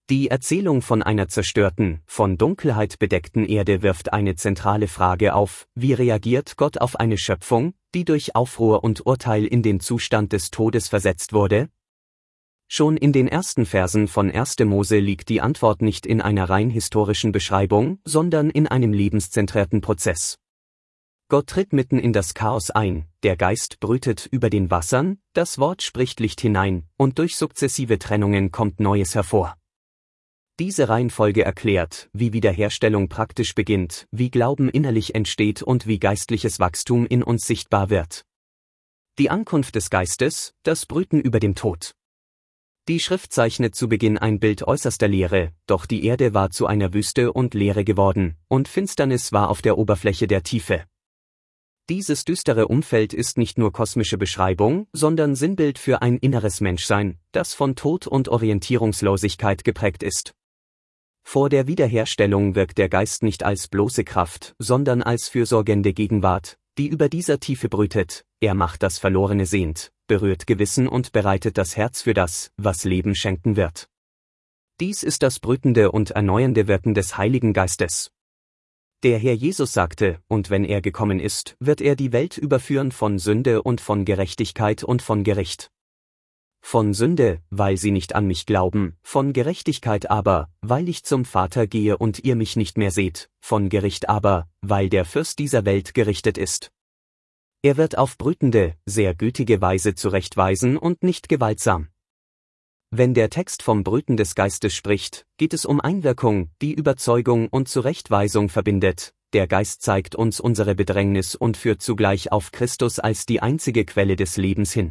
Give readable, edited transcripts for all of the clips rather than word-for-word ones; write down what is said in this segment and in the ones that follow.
Die Erzählung von einer zerstörten, von Dunkelheit bedeckten Erde wirft eine zentrale Frage auf: Wie reagiert Gott auf eine Schöpfung, die durch Aufruhr und Urteil in den Zustand des Todes versetzt wurde? Schon in den ersten Versen von 1. Mose liegt die Antwort nicht in einer rein historischen Beschreibung, sondern in einem lebenszentrierten Prozess. Gott tritt mitten in das Chaos ein, der Geist brütet über den Wassern, das Wort spricht Licht hinein, und durch sukzessive Trennungen kommt Neues hervor. Diese Reihenfolge erklärt, wie Wiederherstellung praktisch beginnt, wie Glauben innerlich entsteht und wie geistliches Wachstum in uns sichtbar wird. Die Ankunft des Geistes, das Brüten über dem Tod. Die Schrift zeichnet zu Beginn ein Bild äußerster Leere, doch die Erde war zu einer Wüste und Leere geworden, und Finsternis war auf der Oberfläche der Tiefe. Dieses düstere Umfeld ist nicht nur kosmische Beschreibung, sondern Sinnbild für ein inneres Menschsein, das von Tod und Orientierungslosigkeit geprägt ist. Vor der Wiederherstellung wirkt der Geist nicht als bloße Kraft, sondern als fürsorgende Gegenwart, die über dieser Tiefe brütet. Er macht das Verlorene sehend, berührt Gewissen und bereitet das Herz für das, was Leben schenken wird. Dies ist das brütende und erneuernde Wirken des Heiligen Geistes. Der Herr Jesus sagte: Und wenn er gekommen ist, wird er die Welt überführen von Sünde und von Gerechtigkeit und von Gericht. Von Sünde, weil sie nicht an mich glauben, von Gerechtigkeit aber, weil ich zum Vater gehe und ihr mich nicht mehr seht, von Gericht aber, weil der Fürst dieser Welt gerichtet ist. Er wird auf brütende, sehr gütige Weise zurechtweisen und nicht gewaltsam. Wenn der Text vom Brüten des Geistes spricht, geht es um Einwirkung, die Überzeugung und Zurechtweisung verbindet. Der Geist zeigt uns unsere Bedrängnis und führt zugleich auf Christus als die einzige Quelle des Lebens hin.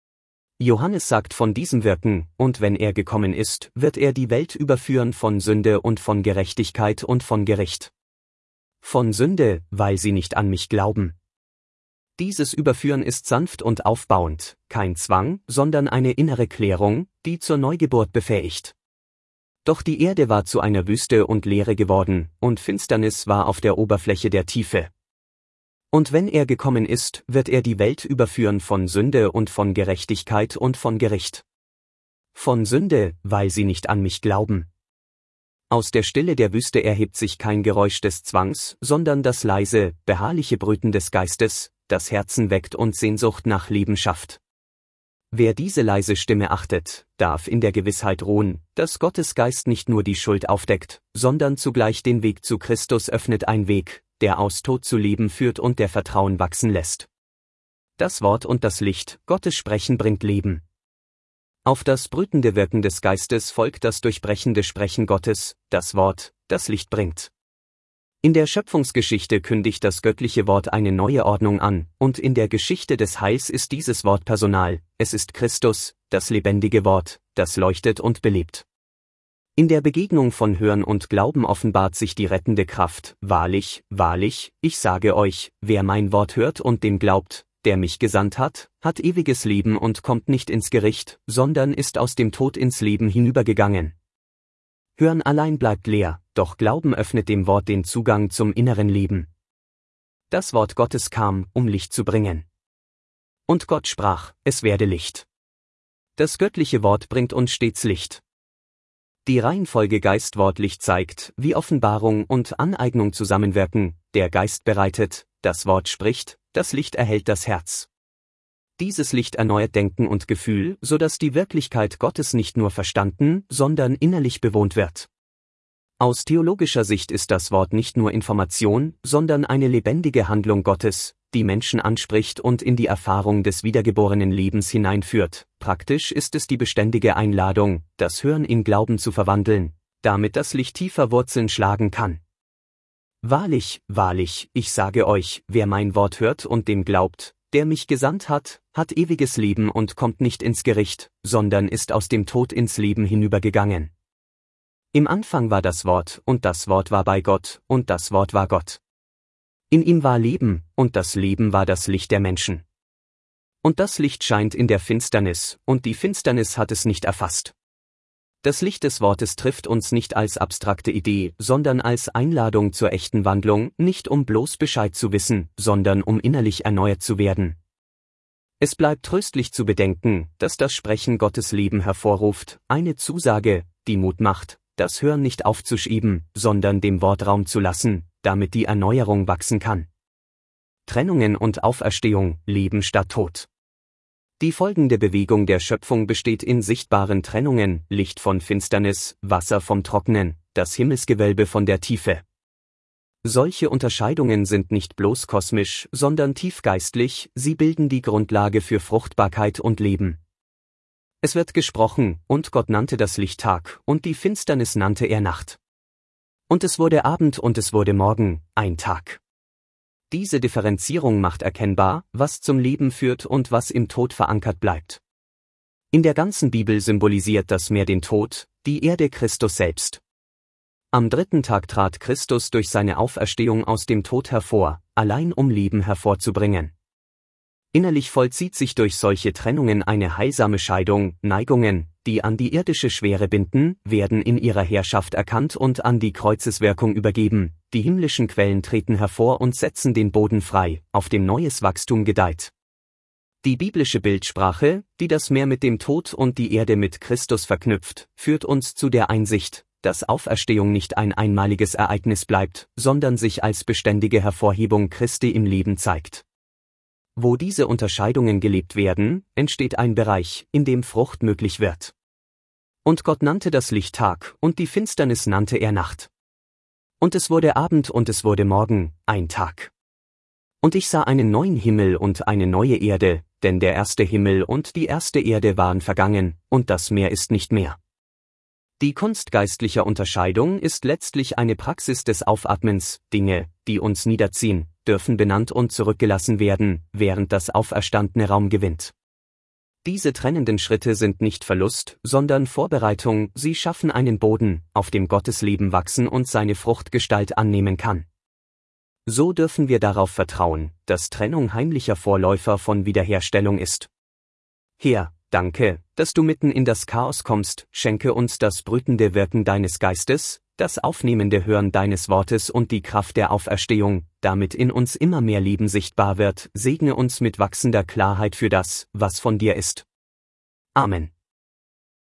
Johannes sagt von diesem Wirken: Und wenn er gekommen ist, wird er die Welt überführen von Sünde und von Gerechtigkeit und von Gericht. Von Sünde, weil sie nicht an mich glauben. Dieses Überführen ist sanft und aufbauend, kein Zwang, sondern eine innere Klärung, die zur Neugeburt befähigt. Doch die Erde war zu einer Wüste und Leere geworden, und Finsternis war auf der Oberfläche der Tiefe. Und wenn er gekommen ist, wird er die Welt überführen von Sünde und von Gerechtigkeit und von Gericht. Von Sünde, weil sie nicht an mich glauben. Aus der Stille der Wüste erhebt sich kein Geräusch des Zwangs, sondern das leise, beharrliche Brüten des Geistes, das Herzen weckt und Sehnsucht nach Leben schafft. Wer diese leise Stimme achtet, darf in der Gewissheit ruhen, dass Gottes Geist nicht nur die Schuld aufdeckt, sondern zugleich den Weg zu Christus öffnet, ein Weg, der aus Tod zu Leben führt und der Vertrauen wachsen lässt. Das Wort und das Licht, Gottes Sprechen bringt Leben. Auf das brütende Wirken des Geistes folgt das durchbrechende Sprechen Gottes, das Wort, das Licht bringt. In der Schöpfungsgeschichte kündigt das göttliche Wort eine neue Ordnung an, und in der Geschichte des Heils ist dieses Wort Personal: Es ist Christus, das lebendige Wort, das leuchtet und belebt. In der Begegnung von Hören und Glauben offenbart sich die rettende Kraft: Wahrlich, wahrlich, ich sage euch, wer mein Wort hört und dem glaubt, der mich gesandt hat, hat ewiges Leben und kommt nicht ins Gericht, sondern ist aus dem Tod ins Leben hinübergegangen. Hören allein bleibt leer, doch Glauben öffnet dem Wort den Zugang zum inneren Leben. Das Wort Gottes kam, um Licht zu bringen. Und Gott sprach: Es werde Licht. Das göttliche Wort bringt uns stets Licht. Die Reihenfolge Geist, Wort, Licht zeigt, wie Offenbarung und Aneignung zusammenwirken. Der Geist bereitet, das Wort spricht, das Licht erhellt das Herz. Dieses Licht erneuert Denken und Gefühl, sodass die Wirklichkeit Gottes nicht nur verstanden, sondern innerlich bewohnt wird. Aus theologischer Sicht ist das Wort nicht nur Information, sondern eine lebendige Handlung Gottes, die Menschen anspricht und in die Erfahrung des wiedergeborenen Lebens hineinführt. Praktisch ist es die beständige Einladung, das Hören in Glauben zu verwandeln, damit das Licht tiefer Wurzeln schlagen kann. Wahrlich, wahrlich, ich sage euch, wer mein Wort hört und dem glaubt, der mich gesandt hat, hat ewiges Leben und kommt nicht ins Gericht, sondern ist aus dem Tod ins Leben hinübergegangen. Im Anfang war das Wort, und das Wort war bei Gott, und das Wort war Gott. In ihm war Leben, und das Leben war das Licht der Menschen. Und das Licht scheint in der Finsternis, und die Finsternis hat es nicht erfasst. Das Licht des Wortes trifft uns nicht als abstrakte Idee, sondern als Einladung zur echten Wandlung, nicht um bloß Bescheid zu wissen, sondern um innerlich erneuert zu werden. Es bleibt tröstlich zu bedenken, dass das Sprechen Gottes Leben hervorruft, eine Zusage, die Mut macht, das Hören nicht aufzuschieben, sondern dem Wort Raum zu lassen, damit die Erneuerung wachsen kann. Trennungen und Auferstehung, Leben statt Tod. Die folgende Bewegung der Schöpfung besteht in sichtbaren Trennungen, Licht von Finsternis, Wasser vom Trockenen, das Himmelsgewölbe von der Tiefe. Solche Unterscheidungen sind nicht bloß kosmisch, sondern tiefgeistlich, sie bilden die Grundlage für Fruchtbarkeit und Leben. Es wird gesprochen, und Gott nannte das Licht Tag, und die Finsternis nannte er Nacht. Und es wurde Abend und es wurde Morgen, ein Tag. Diese Differenzierung macht erkennbar, was zum Leben führt und was im Tod verankert bleibt. In der ganzen Bibel symbolisiert das Meer den Tod, die Erde Christus selbst. Am dritten Tag trat Christus durch seine Auferstehung aus dem Tod hervor, allein um Leben hervorzubringen. Innerlich vollzieht sich durch solche Trennungen eine heilsame Scheidung, Neigungen, die an die irdische Schwere binden, werden in ihrer Herrschaft erkannt und an die Kreuzeswirkung übergeben, die himmlischen Quellen treten hervor und setzen den Boden frei, auf dem neues Wachstum gedeiht. Die biblische Bildsprache, die das Meer mit dem Tod und die Erde mit Christus verknüpft, führt uns zu der Einsicht, dass Auferstehung nicht ein einmaliges Ereignis bleibt, sondern sich als beständige Hervorhebung Christi im Leben zeigt. Wo diese Unterscheidungen gelebt werden, entsteht ein Bereich, in dem Frucht möglich wird. Und Gott nannte das Licht Tag, und die Finsternis nannte er Nacht. Und es wurde Abend und es wurde Morgen, ein Tag. Und ich sah einen neuen Himmel und eine neue Erde, denn der erste Himmel und die erste Erde waren vergangen, und das Meer ist nicht mehr. Die Kunst geistlicher Unterscheidung ist letztlich eine Praxis des Aufatmens, Dinge, die uns niederziehen, dürfen benannt und zurückgelassen werden, während das Auferstandene Raum gewinnt. Diese trennenden Schritte sind nicht Verlust, sondern Vorbereitung, sie schaffen einen Boden, auf dem Gottes Leben wachsen und seine Fruchtgestalt annehmen kann. So dürfen wir darauf vertrauen, dass Trennung heimlicher Vorläufer von Wiederherstellung ist. Herr, danke, dass du mitten in das Chaos kommst, schenke uns das brütende Wirken deines Geistes, das aufnehmende Hören deines Wortes und die Kraft der Auferstehung, damit in uns immer mehr Leben sichtbar wird, segne uns mit wachsender Klarheit für das, was von dir ist. Amen.